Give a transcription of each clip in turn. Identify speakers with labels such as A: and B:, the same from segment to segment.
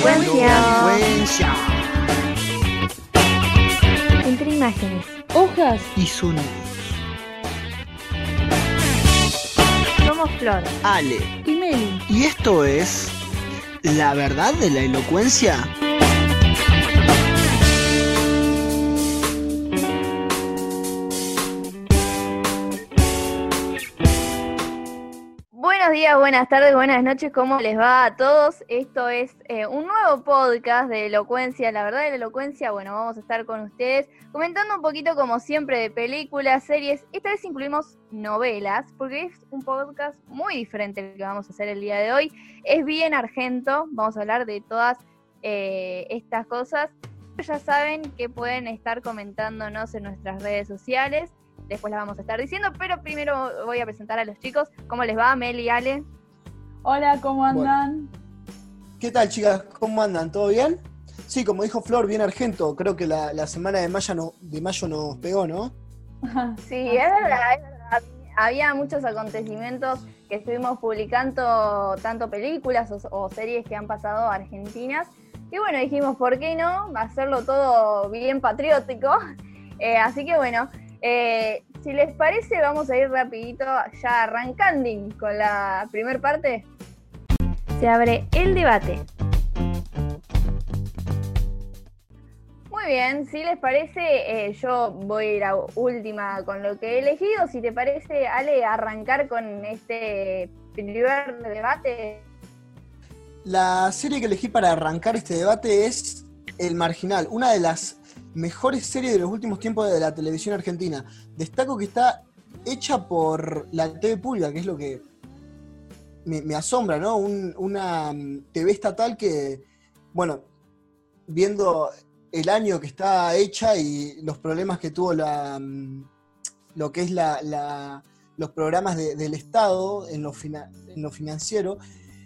A: Elocuencia.
B: Entre imágenes,
C: hojas
A: Y sonidos.
B: somos Flor.
A: Ale.
C: y Meli.
A: Y esto es La Verdad de la Elocuencia.
B: Buenos días, buenas tardes, buenas noches, ¿cómo les va a todos? Esto es un nuevo podcast de Elocuencia, La Verdad de la Elocuencia. Bueno, vamos a estar con ustedes comentando un poquito, como siempre, de películas, series. Esta vez incluimos novelas, porque es un podcast muy diferente al que vamos a hacer el día de hoy. Es bien argento, vamos a hablar de todas estas cosas. Ya saben que pueden estar comentándonos en nuestras redes sociales. Después las vamos a estar diciendo, pero primero voy a presentar a los chicos. ¿Cómo les va, Mel y Ale?
C: Hola, ¿cómo andan?
D: ¿Qué tal, chicas? ¿Cómo andan? ¿Todo bien? Sí, como dijo Flor, bien argento. Creo que la semana de mayo nos pegó, ¿no?
B: Sí, es verdad, es verdad. Había muchos acontecimientos que estuvimos publicando, tanto películas o series que han pasado argentinas. Y bueno, dijimos, ¿por qué no? Hacerlo todo bien patriótico. Así que bueno, si les parece, vamos a ir rapidito ya arrancando con la primer parte. Se abre el debate. Muy bien, si les parece, yo voy a ir a última con lo que he elegido. Si te parece, Ale, arrancar con este primer debate.
D: La serie que elegí para arrancar este debate es El Marginal, una de las mejores series de los últimos tiempos de la televisión argentina. Destaco que está hecha por la TV pública, que es lo que me asombra, ¿no? Una TV estatal que, bueno, viendo el año que está hecha y los problemas que tuvo lo que es los programas del Estado en lo financiero,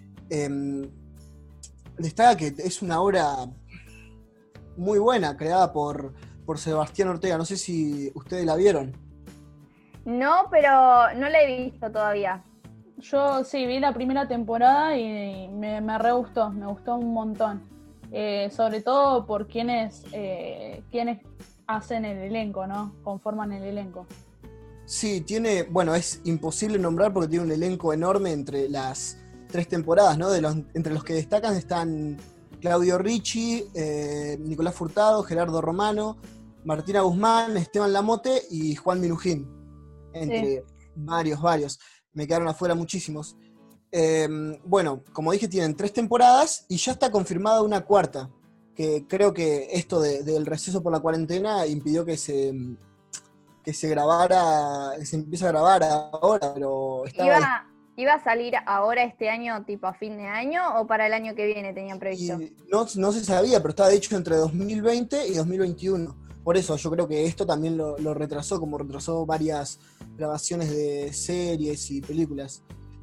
D: destaca que es una obra muy buena, creada por Sebastián Ortega. No sé si ustedes la vieron.
B: No, pero no la he visto todavía.
C: Yo sí, vi la primera temporada y me re gustó, me gustó un montón. Sobre todo por quienes hacen el elenco, ¿no? Conforman el elenco.
D: Sí, es imposible nombrar porque tiene un elenco enorme entre las 3 temporadas, ¿no? Entre los que destacan están Claudio Ricci, Nicolás Furtado, Gerardo Romano, Martina Guzmán, Esteban Lamote y Juan Minujín. Entre varios. Me quedaron afuera muchísimos. Bueno, como dije, tienen 3 temporadas y ya está confirmada una 4ª. Que creo que esto del receso por la cuarentena impidió que se grabara, que se empiece a grabar ahora, pero estaba...
B: ¿Iba a salir ahora este año, tipo a fin de año, o para el año que viene tenían previsto?
D: Y no se sabía, pero estaba dicho entre 2020 y 2021. Por eso yo creo que esto también lo retrasó, como retrasó varias grabaciones de series y películas.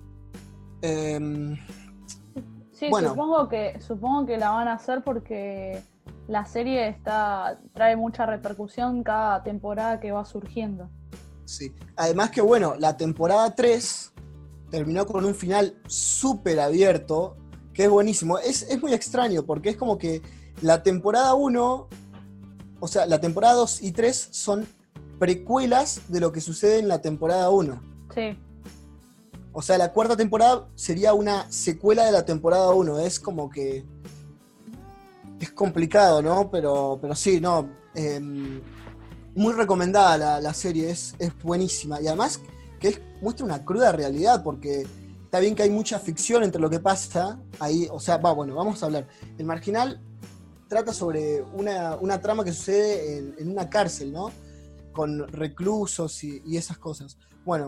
C: Sí,
D: bueno.
C: supongo que la van a hacer porque la serie trae mucha repercusión cada temporada que va surgiendo.
D: Sí. Además que, bueno, la temporada 3 terminó con un final súper abierto, que es buenísimo. Es muy extraño, porque es como que la temporada 1, o sea, la temporada 2 y 3 son precuelas de lo que sucede en la temporada 1.
C: Sí.
D: O sea, la 4ª temporada sería una secuela de la temporada 1. Es como que... es complicado, ¿no? Pero sí, no. Muy recomendada la serie, es buenísima. Y además que muestra una cruda realidad, porque está bien que hay mucha ficción entre lo que pasa ahí. O sea, vamos a hablar. El Marginal trata sobre una trama que sucede en una cárcel, ¿no? Con reclusos y esas cosas. Bueno,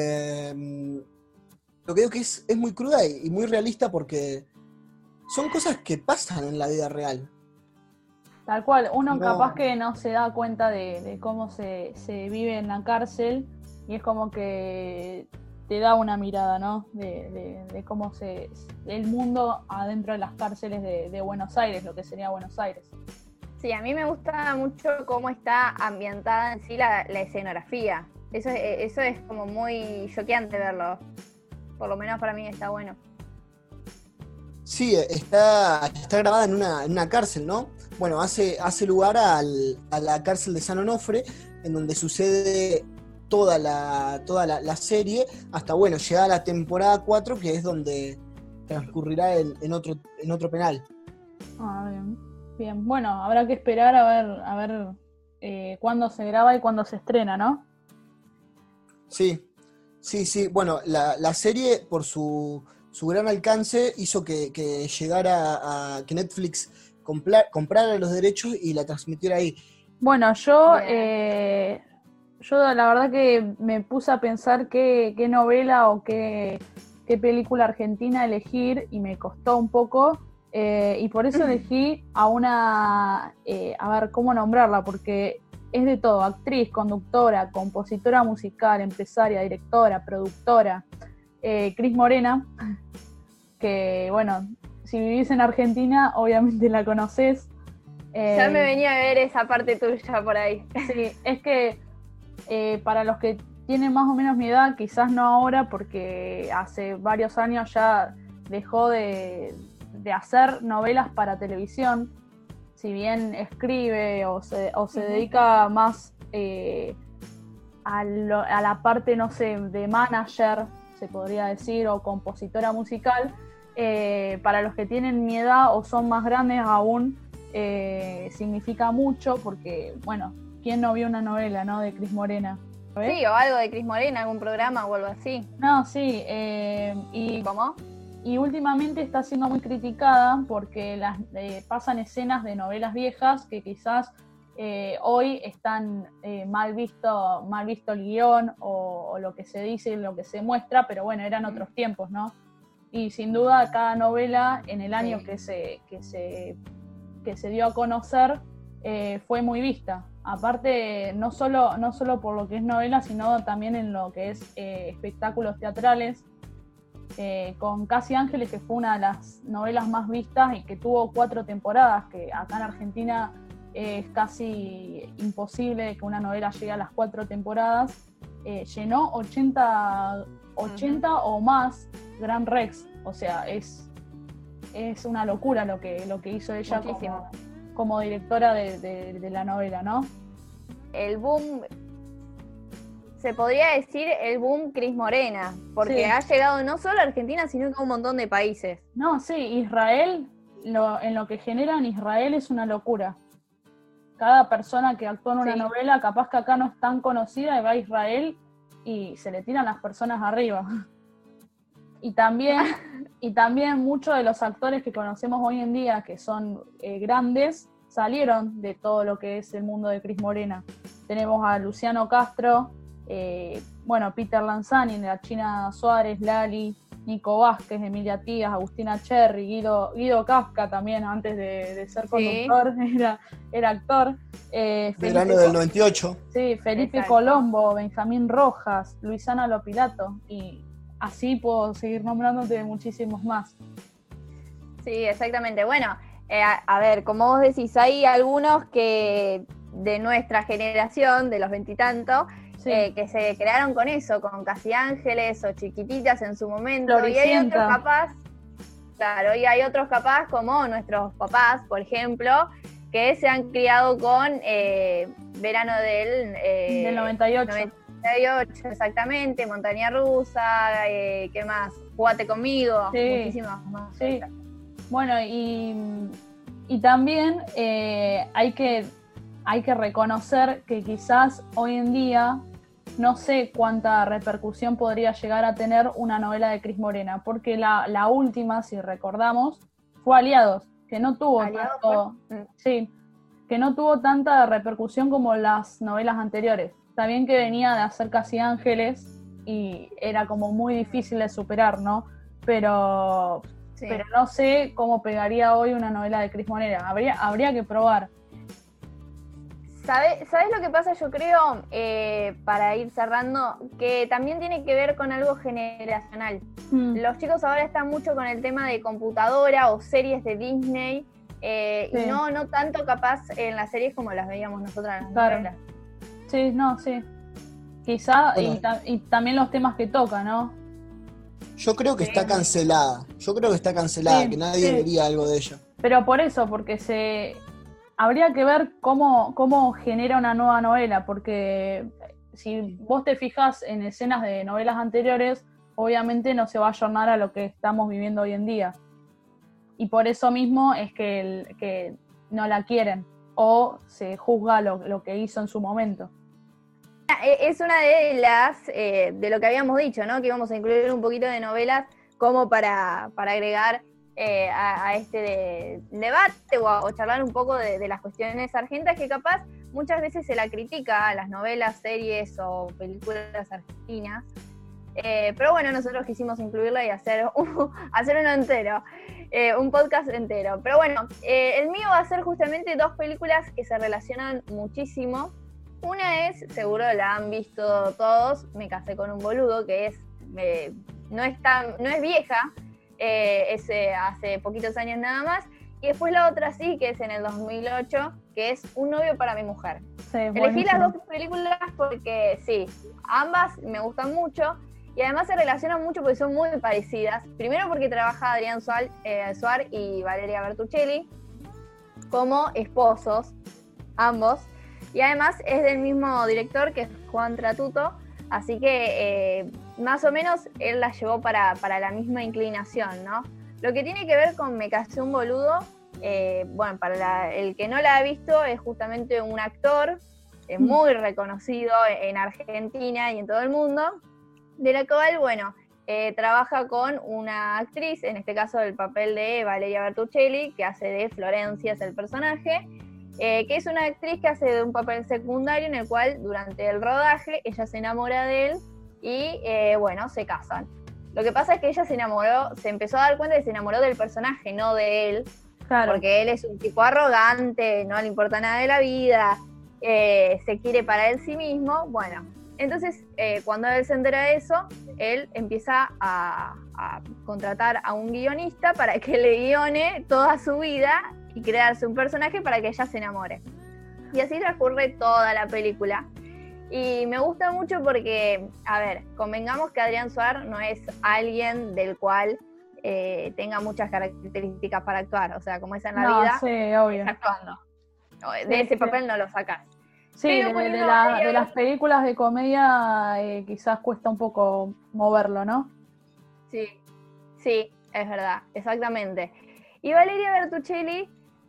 D: lo que digo que es muy cruda y muy realista porque son cosas que pasan en la vida real.
C: Tal cual, uno
D: No.
C: capaz que no se da cuenta de cómo se vive en la cárcel y es como que te da una mirada, ¿no? De cómo el mundo adentro de las cárceles de Buenos Aires, lo que sería Buenos Aires.
B: Sí, a mí me gusta mucho cómo está ambientada en sí la escenografía. Eso es como muy choqueante verlo. Por lo menos para mí está bueno.
D: Sí, está grabada en una cárcel, ¿no? Bueno, hace lugar a la cárcel de San Onofre, en donde sucede toda la serie, hasta, bueno, llegar a la temporada 4, que es donde transcurrirá en otro penal.
C: Ah, bien. Bien. Bueno, habrá que esperar a ver cuándo se graba y cuándo se estrena, ¿no?
D: Sí. Bueno, la serie, por su gran alcance, hizo que llegara a que Netflix comprara los derechos y la transmitiera ahí.
C: Bueno, yo la verdad que me puse a pensar qué novela o qué película argentina elegir y me costó un poco. Y por eso elegí a una, a ver cómo nombrarla, porque es de todo: actriz, conductora, compositora musical, empresaria, directora, productora, Cris Morena, que bueno, si vivís en Argentina obviamente la conocés.
B: Ya me venía a ver esa parte tuya por ahí.
C: Sí, es que para los que tienen más o menos mi edad, quizás no ahora, porque hace varios años ya dejó de hacer novelas para televisión. Si bien escribe o se dedica más a la parte, no sé, de manager, se podría decir, o compositora musical, para los que tienen mi edad o son más grandes aún, significa mucho, porque, bueno, ¿quién no vio una novela, no, de Cris Morena?
B: Sí, o algo de Cris Morena, algún programa o algo así.
C: No, sí.
B: ¿Cómo?
C: Y últimamente está siendo muy criticada porque pasan escenas de novelas viejas que quizás hoy están mal visto el guión o lo que se dice y lo que se muestra, pero bueno, eran otros tiempos, ¿no? Y sin duda cada novela en el año que se dio a conocer fue muy vista. Aparte, no solo por lo que es novela, sino también en lo que es espectáculos teatrales. Con Casi Ángeles, que fue una de las novelas más vistas y que tuvo 4 temporadas, que acá en Argentina es casi imposible que una novela llegue a las 4 temporadas, llenó 80 o más Gran Rex. O sea, es una locura lo que hizo ella como directora de la novela, ¿no?
B: El boom, se podría decir el boom Cris Morena, porque
C: Sí.
B: ha llegado no solo a Argentina, sino a un montón de países.
C: No, sí, Israel, en lo que genera en Israel es una locura. Cada persona que actúa en una novela, capaz que acá no es tan conocida, y va a Israel y se le tiran las personas arriba. Y también muchos de los actores que conocemos hoy en día, que son grandes, salieron de todo lo que es el mundo de Cris Morena. Tenemos a Luciano Castro, Peter Lanzani, la China Suárez, Lali, Nico Vázquez, Emilia Tías, Agustina Cherry, Guido Kafka también, antes de ser conductor, era actor.
D: Verano del 98.
C: Sí, Felipe
B: Exacto.
C: Colombo, Benjamín Rojas, Luisana Lopilato, y así puedo seguir nombrándote muchísimos más.
B: Sí, exactamente. Bueno, a ver, como vos decís, hay algunos que de nuestra generación, de los veintitantos, que se crearon con eso, con Casi Ángeles o Chiquititas en su momento.
C: Floricienta.
B: Y hay otros capaz, claro, y hay otros capaz como nuestros papás, por ejemplo, que se han criado con Verano del
C: 98.
B: 98, exactamente, Montaña Rusa, ¿qué más? Jugate conmigo, muchísimas más.
C: Sí. Bueno, y también hay que reconocer que quizás hoy en día no sé cuánta repercusión podría llegar a tener una novela de Cris Morena, porque la última, si recordamos, fue Aliados, que no tuvo que no tuvo tanta repercusión como las novelas anteriores. Está bien que venía de hacer Casi Ángeles y era como muy difícil de superar, ¿no? Pero no sé cómo pegaría hoy una novela de Cris Morena. Habría que probar.
B: ¿Sabes lo que pasa? Yo creo, para ir cerrando, que también tiene que ver con algo generacional. Los chicos ahora están mucho con el tema de computadora o series de Disney, y no tanto capaz en las series como las veíamos nosotras en las novelas.
C: Sí, no, sí. Quizá, y también los temas que toca, ¿no?
D: Yo creo que
B: Sí.
D: está cancelada.
C: Sí,
D: que nadie
C: sí.
D: vería algo de ella.
C: Pero por eso, porque habría que ver cómo genera una nueva novela, porque si vos te fijas en escenas de novelas anteriores, obviamente no se va a ayornar a lo que estamos viviendo hoy en día. Y por eso mismo es que no la quieren, o se juzga lo que hizo en su momento.
B: Es una de las, de lo que habíamos dicho, ¿no? Que íbamos a incluir un poquito de novelas como para agregar a este debate o charlar un poco de las cuestiones argentas que capaz muchas veces se la critica a las novelas, series o películas argentinas. Pero bueno, nosotros quisimos incluirla y hacer uno entero, un podcast entero. Pero bueno, el mío va a ser justamente dos películas que se relacionan muchísimo. Una es, seguro la han visto todos, Me casé con un boludo, que es no es vieja, es hace poquitos años nada más. Y después la otra sí, que es en el 2008, que es Un novio para mi mujer.
C: Sí,
B: Elegí
C: buenísimo.
B: las dos películas porque sí, ambas me gustan mucho y además se relacionan mucho porque son muy parecidas. Primero porque trabaja Adrián Suar y Valeria Bertuccelli como esposos, ambos. Y además es del mismo director, que es Juan Tratuto, así que más o menos él la llevó para la misma inclinación, ¿no? Lo que tiene que ver con Me casé un boludo, bueno, para el que no la ha visto, es justamente un actor muy reconocido en Argentina y en todo el mundo, de la cual, bueno, trabaja con una actriz, en este caso el papel de Valeria Bertuccelli, que hace de Florencia, es el personaje, que es una actriz que hace de un papel secundario en el cual durante el rodaje ella se enamora de él y bueno, se casan. Lo que pasa es que ella se empezó a dar cuenta de que se enamoró del personaje, no de él,
C: Claro.
B: porque él es un tipo arrogante, no le importa nada de la vida, se quiere para él sí mismo. Bueno, entonces cuando él se entera de eso, él empieza a contratar a un guionista para que le guione toda su vida y crearse un personaje para que ella se enamore. Y así transcurre toda la película. Y me gusta mucho porque, a ver, convengamos que Adrián Suar no es alguien del cual tenga muchas características para actuar. O sea, como es en la
C: No,
B: vida,
C: sí, obvio.
B: está actuando. De
C: Sí,
B: ese
C: sí.
B: papel no lo sacás.
C: Sí,
B: Pero
C: de
B: poniendo
C: de las películas de comedia quizás cuesta un poco moverlo, ¿no?
B: Sí, sí, es verdad, exactamente. Y Valeria Bertuccelli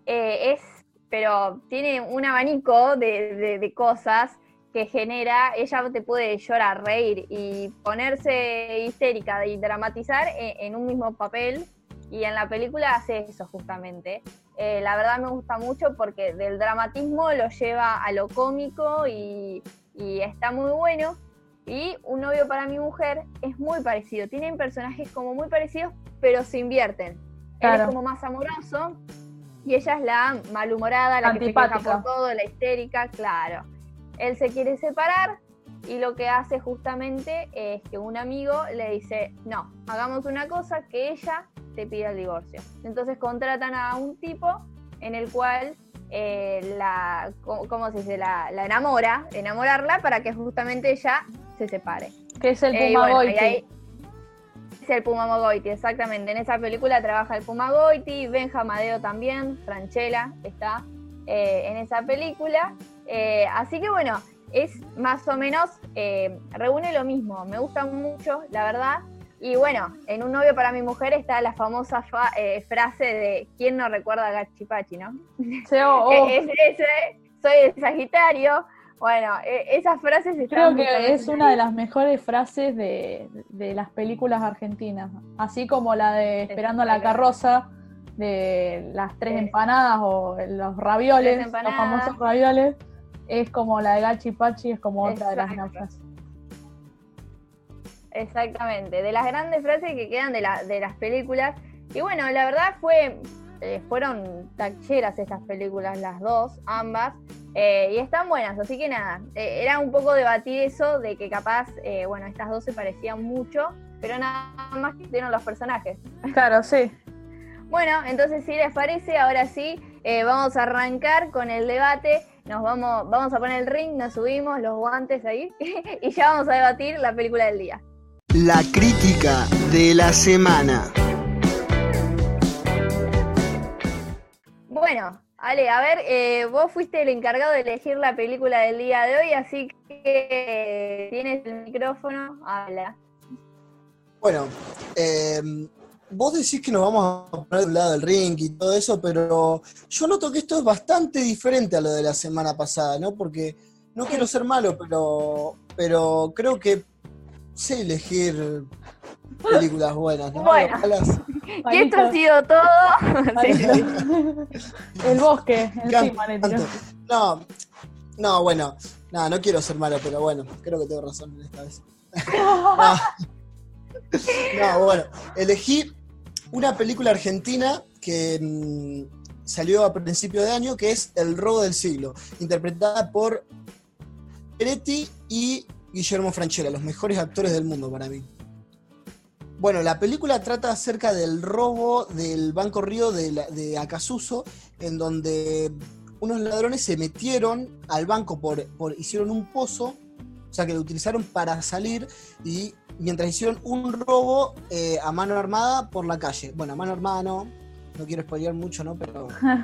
B: pero tiene un abanico de cosas que genera, ella te puede llorar, reír y ponerse histérica y dramatizar en un mismo papel, y en la película hace eso justamente. La verdad me gusta mucho porque del dramatismo lo lleva a lo cómico y está muy bueno. Y Un novio para mi mujer es muy parecido, tienen personajes como muy parecidos, pero se invierten. Él
C: Claro.
B: es como más amoroso y ella es la malhumorada, la que se queja
C: Antipática.
B: por todo, la histérica, claro. Él se quiere separar y lo que hace justamente es que un amigo le dice, no, hagamos una cosa, que ella te pida el divorcio. Entonces contratan a un tipo en el cual ¿cómo se dice? La enamorarla para que justamente ella se separe.
C: Que es el
B: Y
C: Puma
B: bueno,
C: Goiti.
B: y ahí es el Puma Goiti, exactamente. En esa película trabaja el Puma Goiti, Benja Amadeo también, Franchella está en esa película. Así que bueno, es más o menos, reúne lo mismo. Me gusta mucho, la verdad. Y bueno, en Un novio para mi mujer está la famosa frase de ¿quién no recuerda a Gachipachi, no?
C: Sí, o-
B: Soy de Sagitario. Bueno, esas frases están
C: creo que
B: justamente
C: es una de las mejores frases de las películas argentinas. Así como la de Esperando a la carroza, de las tres
B: Sí.
C: empanadas o los ravioles,
B: Tres empanadas.
C: los famosos ravioles, es como la de Gachi Pachi, es como otra de las
B: Exacto.
C: frases.
B: Exactamente, de las grandes frases que quedan de las películas. Y bueno, la verdad fueron tacheras estas películas, las dos, ambas, y están buenas, así que nada, era un poco debatir eso de que capaz, bueno, estas dos se parecían mucho, pero nada más que tienen los personajes.
C: Claro, sí.
B: Bueno, entonces si les parece, ahora sí, vamos a arrancar con el debate. Vamos a poner el ring, nos subimos los guantes ahí y ya vamos a debatir la película del día.
A: La crítica de la semana.
B: Bueno, Ale, a ver, vos fuiste el encargado de elegir la película del día de hoy, así que tienes el micrófono, habla.
D: Bueno, vos decís que nos vamos a poner de un lado del ring y todo eso, pero yo noto que esto es bastante diferente a lo de la semana pasada, ¿no? Porque no quiero ser malo, pero creo que sé elegir películas buenas, ¿no?
B: Bueno. Y esto ha sido todo. Sí.
C: El bosque, encima le tiró.
D: No quiero ser malo, pero bueno, creo que tengo razón en esta vez. Bueno, elegí una película argentina que salió a principio de año, que es El robo del siglo, interpretada por Peretti y Guillermo Francella, los mejores actores del mundo para mí. Bueno, la película trata acerca del robo del Banco Río de Acasuso, en donde unos ladrones se metieron al banco hicieron un pozo, o sea que lo utilizaron para salir, y mientras hicieron un robo a mano armada por la calle. Bueno, a mano armada no quiero spoilear mucho, ¿no? Pero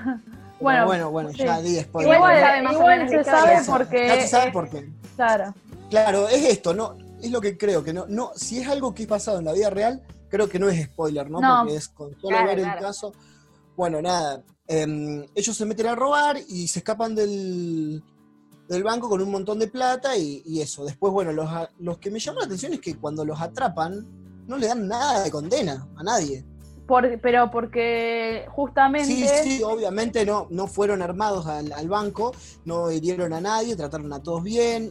D: bueno, sí. Ya di spoiler.
C: Igual se sabe porque...
D: Ya se sabe por qué.
C: Claro,
D: es esto, ¿no? Es lo que creo, que no, si es algo que es basado en la vida real, creo que no es spoiler, ¿no? Porque es con solo ver el caso. Bueno, nada, ellos se meten a robar y se escapan del banco con un montón de plata y eso. Después, bueno, los que me llaman la atención es que cuando los atrapan, no le dan nada de condena a nadie.
C: Pero porque justamente...
D: Sí, obviamente no fueron armados al banco, no hirieron a nadie, trataron a todos bien.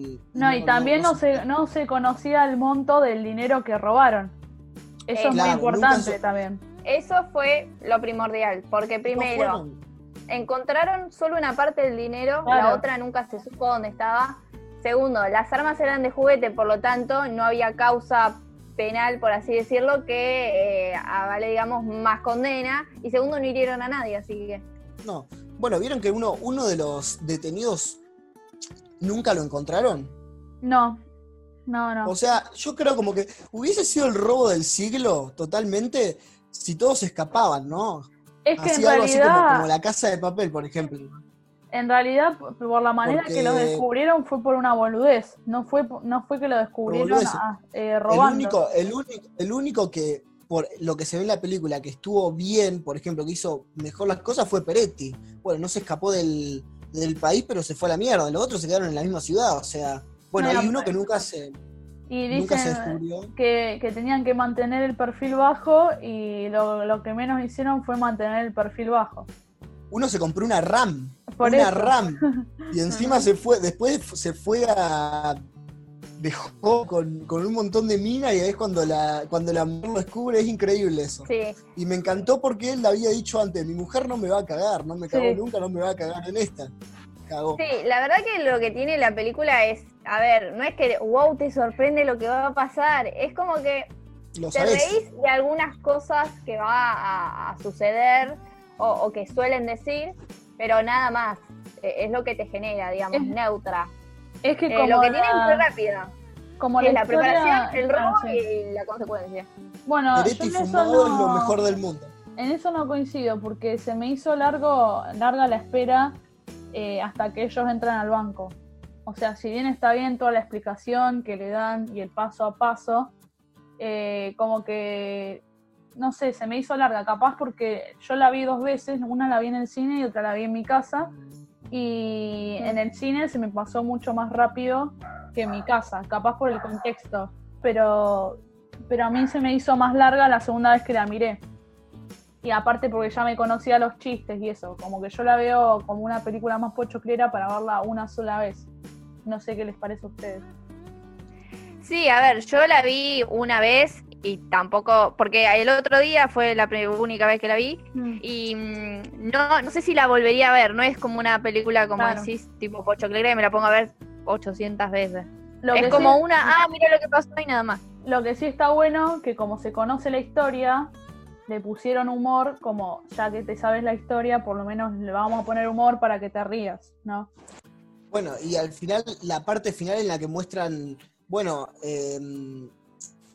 C: Y también no se conocía el monto del dinero que robaron. Eso es muy importante también.
B: Eso fue lo primordial, porque primero encontraron solo una parte del dinero, la otra nunca se supo dónde estaba. Segundo, las armas eran de juguete, por lo tanto no había causa penal, por así decirlo, que avale, digamos, más condena. Y segundo, no hirieron a nadie, así que...
D: No. Bueno, ¿vieron que uno de los detenidos nunca lo encontraron?
C: No.
D: O sea, yo creo como que hubiese sido el robo del siglo, totalmente, si todos escapaban, ¿no?
C: Es que
D: así,
C: en
D: algo
C: realidad...
D: así como La Casa de Papel, por ejemplo.
C: En realidad, por la manera que los descubrieron fue por una boludez. No fue que lo descubrieron robando.
D: El único que, por lo que se ve en la película, que estuvo bien, por ejemplo, que hizo mejor las cosas, fue Peretti. Bueno, no se escapó del país, pero se fue a la mierda. Los otros se quedaron en la misma ciudad. O sea, bueno, hay uno que nunca se descubrió.
C: Que tenían que mantener el perfil bajo y lo que menos hicieron fue mantener el perfil bajo.
D: Uno se compró una RAM. RAM. Y encima después se fue dejó con un montón de mina y ahí es cuando la mujer lo descubre. Es increíble eso.
B: Sí.
D: Y me encantó porque él le había dicho antes, mi mujer no me va a cagar, no me cagó nunca, no me va a cagar en esta. Cagó.
B: Sí, la verdad que lo que tiene la película es, a ver, no es que wow, te sorprende lo que va a pasar, es como que te reís de algunas cosas que va a suceder o que suelen decir, pero nada más, es lo que te genera, digamos, neutra.
C: Es que como
B: lo que tiene es muy rápida.
C: Como
B: la preparación, el robo y la consecuencia.
C: Bueno,
D: Peretti fumado es lo mejor del mundo.
C: En eso no coincido, porque se me hizo larga la espera hasta que ellos entran al banco. O sea, si bien está bien toda la explicación que le dan y el paso a paso, como que, no sé, se me hizo larga, capaz porque yo la vi 2 veces, una la vi en el cine y otra la vi en mi casa, y en el cine se me pasó mucho más rápido que en mi casa, capaz por el contexto, pero a mí se me hizo más larga la segunda vez que la miré. Y aparte porque ya me conocía los chistes y eso, como que yo la veo como una película más pochoclera para verla una sola vez. No sé qué les parece a ustedes.
B: Sí, a ver, yo la vi una vez y tampoco, porque el otro día fue la única vez que la vi y no sé si la volvería a ver, no es como una película como decís, tipo pochoclera y me la pongo a ver 800 veces. Es como mira lo que pasó y nada más.
C: Lo que sí está bueno, que como se conoce la historia, le pusieron humor, como ya que te sabes la historia, por lo menos le vamos a poner humor para que te rías, ¿no?
D: Bueno, y al final, la parte final en la que muestran, bueno,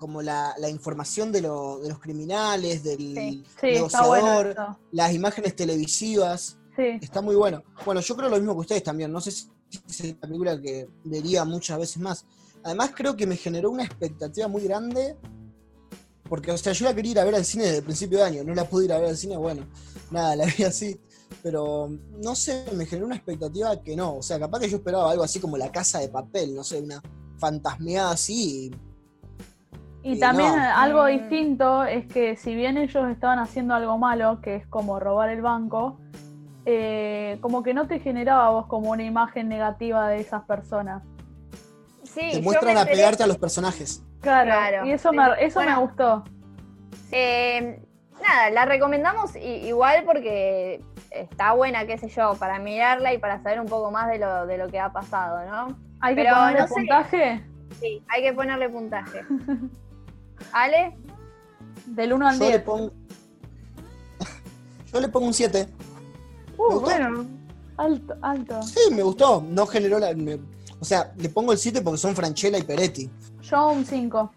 D: como la información de los criminales, del
C: Sí, está
D: negociador,
C: bueno eso.
D: las imágenes televisivas.
C: Sí.
D: Está muy bueno. Bueno, yo creo lo mismo que ustedes también. No sé si es una película que vería muchas veces más. Además, creo que me generó una expectativa muy grande. Porque, o sea, yo la quería ir a ver al cine desde el principio de año. No la pude ir a ver al cine, bueno, nada, la vi así. Pero, no sé, me generó una expectativa que no. O sea, capaz que yo esperaba algo así como La Casa de Papel, no sé, una fantasmeada así.
C: Y también
D: no.
C: algo distinto es que si bien ellos estaban haciendo algo malo, que es como robar el banco, como que no te generaba a vos como una imagen negativa de esas personas.
B: Sí,
D: Te
B: yo
D: muestran
B: me
D: a pegarte a los personajes.
C: Claro. Y eso
B: Sí.
C: eso
B: Bueno,
C: me gustó.
B: Nada, la recomendamos igual porque está buena, qué sé yo, para mirarla y para saber un poco más de lo que ha pasado, ¿no?
C: ¿Hay que
B: Pero
C: ponerle
B: no sé.
C: puntaje?
B: Sí, hay que ponerle puntaje. ¿Ale?
C: Del 1 al
D: Yo
C: 10.
D: le pongo un 7. ¿Me gustó?
C: Bueno, alto.
D: Sí, me gustó. No generó o sea, le pongo el 7 porque son Francella y Peretti.
C: Yo un 5.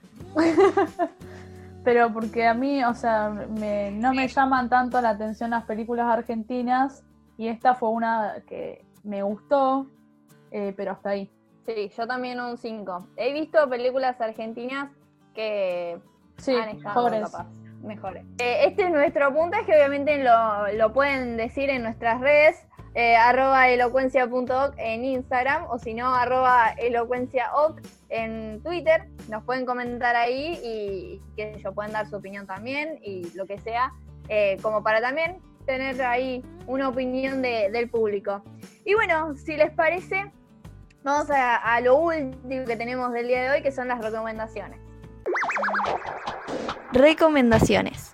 C: Pero porque a mí, o sea, no me llaman tanto la atención las películas argentinas y esta fue una que me gustó, pero hasta ahí.
B: Sí, yo también un 5. He visto películas argentinas que
C: Sí,
B: han estado
C: mejores.
B: capaz mejores. Este es nuestro puntaje, obviamente lo pueden decir en nuestras redes, @elocuencia.oc en Instagram, o si no, @elocuenciaoc en Twitter. Nos pueden comentar ahí y qué sé yo, pueden dar su opinión también y lo que sea, como para también tener ahí una opinión del público. Y bueno, si les parece, vamos a lo último que tenemos del día de hoy, que son las recomendaciones. Recomendaciones.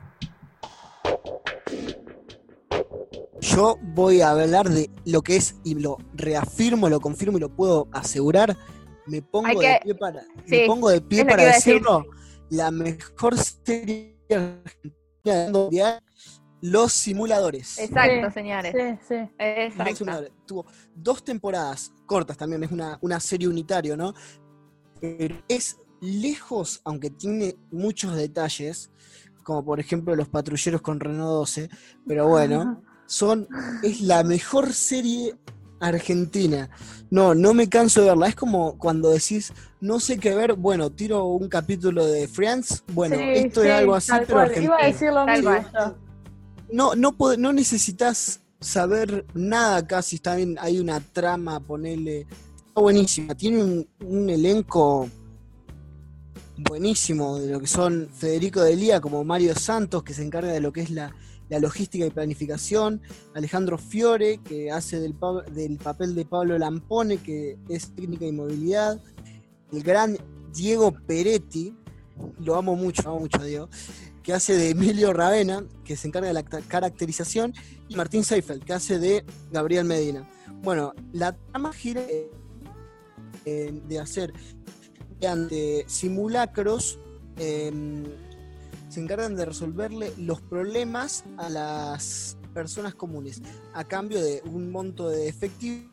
D: Yo voy a hablar de lo que es, y lo reafirmo, lo confirmo y lo puedo asegurar. Me pongo de pie para decirlo. La mejor serie argentina del mundial, Los Simuladores.
B: Exacto, señores.
C: Sí.
D: Los
B: Exacto.
D: Simuladores. Tuvo 2 temporadas cortas también, es una serie unitario, ¿no? Pero es lejos, aunque tiene muchos detalles, como por ejemplo Los Patrulleros con Renault 12, pero bueno, es la mejor serie argentina. No me canso de verla. Es como cuando decís, no sé qué ver, bueno, tiro un capítulo de Friends, bueno, esto es algo así, pero argentino.
C: Iba a decir lo
B: Tal
C: mismo.
B: cual.
D: No necesitas saber nada casi, está bien, hay una trama, ponerle. Está buenísima, tiene un elenco buenísimo de lo que son Federico Delía como Mario Santos, que se encarga de lo que es la logística y planificación, Alejandro Fiore, que hace del papel de Pablo Lampone, que es técnica y movilidad, el gran Diego Peretti, lo amo mucho a Diego, que hace de Emilio Ravena, que se encarga de la caracterización, y Martín Seifeld, que hace de Gabriel Medina. Bueno, la trama gira de hacer ante simulacros, se encargan de resolverle los problemas a las personas comunes a cambio de un monto de efectivo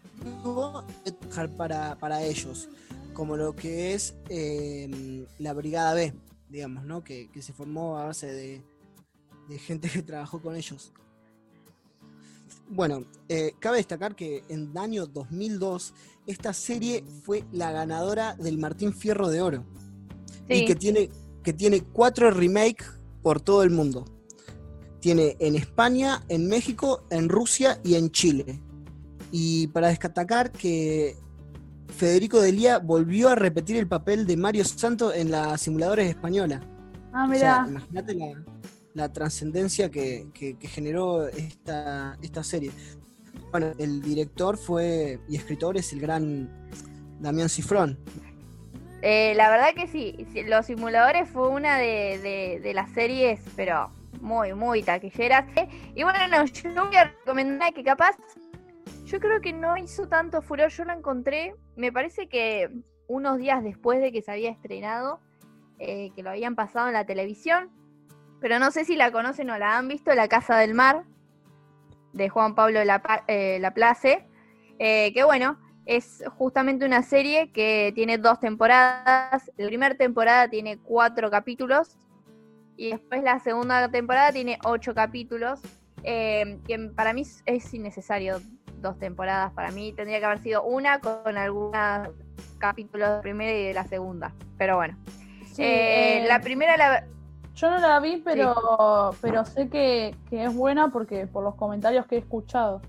D: para ellos, como lo que es la Brigada B, digamos, ¿no? Que se formó a base de gente que trabajó con ellos. Bueno, cabe destacar que en el año 2002 esta serie fue la ganadora del Martín Fierro de Oro.
B: Sí.
D: Y que tiene 4 remakes por todo el mundo. Tiene en España, en México, en Rusia y en Chile. Y para destacar que Federico Delía volvió a repetir el papel de Mario Santos en las Simuladores española.
C: Ah,
D: O sea,
C: mirá.
D: imagínate la trascendencia que generó esta serie. Bueno, el director y escritor es el gran Damián Cifrón.
B: La verdad que sí, Los Simuladores fue una de las series, pero muy, muy taquilleras. Y bueno, yo voy a recomendar que capaz, yo creo que no hizo tanto furor, yo lo encontré, me parece que unos días después de que se había estrenado, que lo habían pasado en la televisión, pero no sé si la conocen o la han visto, La Casa del Mar, de Juan Pablo Laplace, que bueno, es justamente una serie que tiene 2 temporadas. La primera temporada tiene 4 capítulos y después la segunda temporada tiene 8 capítulos, que para mí es innecesario 2 temporadas. Para mí tendría que haber sido una con algunos capítulos de la primera y de la segunda. Pero bueno.
C: Sí,
B: la primera
C: yo no la vi, pero sé que es buena porque por los comentarios que he escuchado.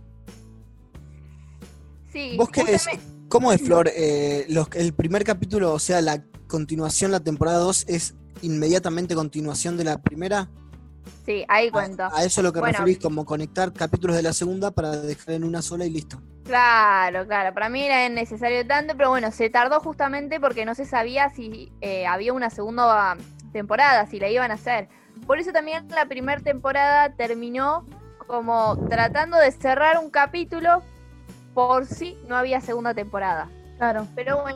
B: Sí,
D: ¿Vos qué decís? ¿Cómo es, Flor? El primer capítulo, o sea, la continuación, la temporada 2, ¿es inmediatamente continuación de la primera?
B: Sí, ahí cuento.
D: A eso es lo que
B: Bueno,
D: referís, como conectar capítulos de la segunda para dejar en una sola y listo.
B: Claro, para mí era necesario tanto, pero bueno, se tardó justamente porque no se sabía si había una segunda temporada, si la iban a hacer. Por eso también la primera temporada terminó como tratando de cerrar un capítulo por si no había segunda temporada.
C: Claro.
B: Pero bueno,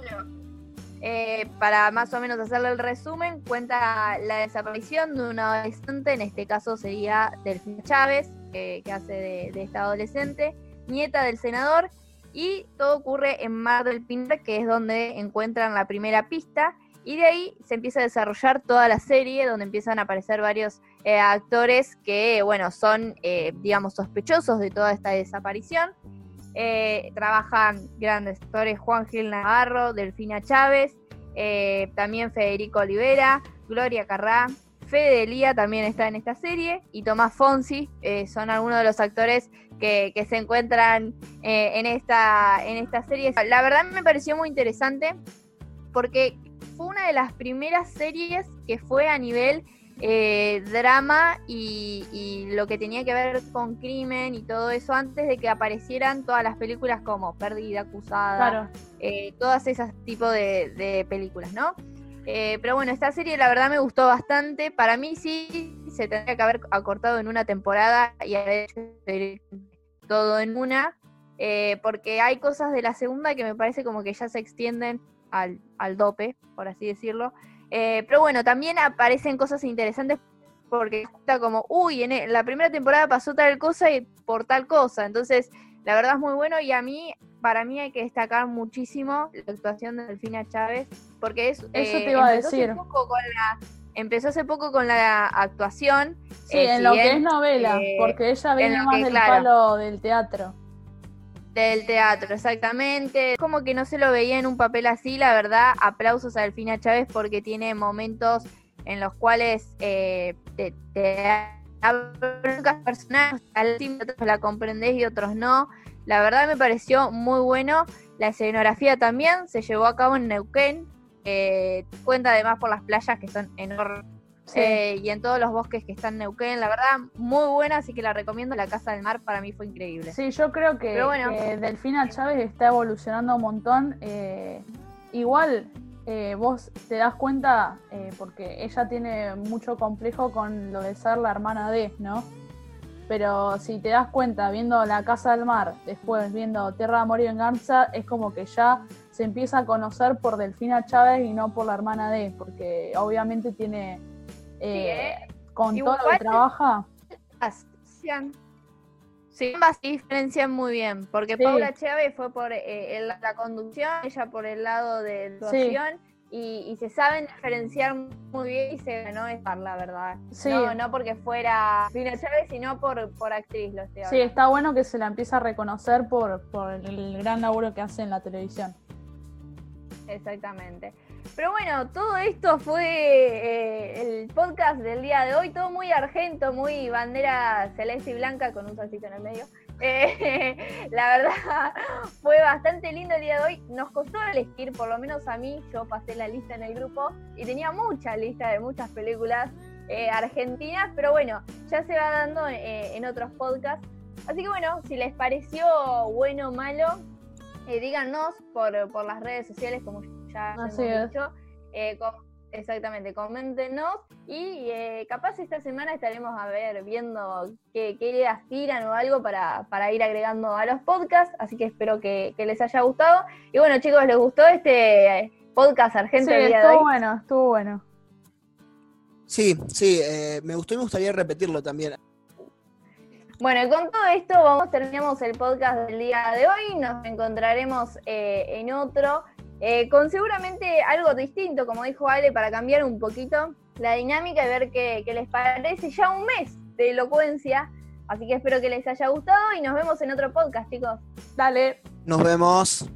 B: para más o menos hacerle el resumen, cuenta la desaparición de un adolescente, en este caso sería Delfina Chávez, que hace de esta adolescente, nieta del senador, y todo ocurre en Mar del Pinar, que es donde encuentran la primera pista, y de ahí se empieza a desarrollar toda la serie, donde empiezan a aparecer varios actores que, bueno, son, digamos, sospechosos de toda esta desaparición. Trabajan grandes actores: Juan Gil Navarro, Delfina Chávez, también Federico Olivera, Gloria Carrá, Fede Elía también está en esta serie, y Tomás Fonsi, son algunos de los actores que se encuentran en esta serie. La verdad me pareció muy interesante porque fue una de las primeras series que fue a nivel drama y lo que tenía que ver con crimen y todo eso, antes de que aparecieran todas las películas como Perdida, Acusada,
C: Claro.
B: todas esas tipos de películas, ¿no? Pero bueno, esta serie la verdad me gustó bastante. Para mí sí se tendría que haber acortado en una temporada y haber hecho todo en una, porque hay cosas de la segunda que me parece como que ya se extienden al dope, por así decirlo. Pero bueno, también aparecen cosas interesantes porque está como, uy, en la primera temporada pasó tal cosa y por tal cosa. Entonces, la verdad es muy bueno, y para mí hay que destacar muchísimo la actuación de Delfina Chávez, porque
C: Eso te iba a decir.
B: Empezó hace poco con la actuación.
C: Sí, en lo que es novela, porque ella viene más del palo del teatro.
B: Del teatro, exactamente. Como que no se lo veía en un papel así, la verdad. Aplausos a Delfina Chávez porque tiene momentos en los cuales te hablan personajes, otros la comprendés y otros no. La verdad me pareció muy bueno. La escenografía también se llevó a cabo en Neuquén. Cuenta además por las playas que son enormes. Sí. Y en todos los bosques que están en Neuquén, la verdad, muy buena, así que la recomiendo. La Casa del Mar para mí fue increíble.
C: Sí, yo creo que Delfina Chávez está evolucionando un montón. Igual, vos te das cuenta, porque ella tiene mucho complejo con lo de ser la hermana de, ¿no? Pero si te das cuenta, viendo La Casa del Mar, después viendo Tierra de Amor y Venganza, es como que ya se empieza a conocer por Delfina Chávez y no por la hermana de, porque obviamente tiene... con todo lo que trabaja.
B: Sí, ambas se diferencian muy bien, porque sí. Paula Chávez fue por la conducción, ella por el lado de actuación, y se saben diferenciar muy bien y se ganó estar, la verdad. Sí. No porque fuera Delfina Chávez, sino por actriz, lo estoy hablando.
C: Sí, está bueno que se la empiece a reconocer por el gran laburo que hace en la televisión.
B: Exactamente. Pero bueno, todo esto fue el podcast del día de hoy, todo muy argento, muy bandera celeste y blanca con un solcito en el medio. La verdad fue bastante lindo el día de hoy. Nos costó elegir, por lo menos a mí, yo pasé la lista en el grupo y tenía mucha lista de muchas películas argentinas, pero bueno, ya se va dando en otros podcasts. Así que bueno, si les pareció bueno o malo, díganos por las redes sociales, como ya hemos dicho. Exactamente, coméntenos y capaz esta semana estaremos viendo qué ideas tiran o algo para ir agregando a los podcasts, así que espero que les haya gustado. Y bueno, chicos, ¿les gustó este podcast argento el día de hoy?
C: Estuvo bueno.
D: Sí, me gustó y me gustaría repetirlo también.
B: Bueno, y con todo esto terminamos el podcast del día de hoy. Nos encontraremos en otro, con seguramente algo distinto, como dijo Ale, para cambiar un poquito la dinámica y ver qué les parece. Ya un mes de elocuencia, así que espero que les haya gustado y nos vemos en otro podcast, chicos.
C: Dale.
E: Nos vemos.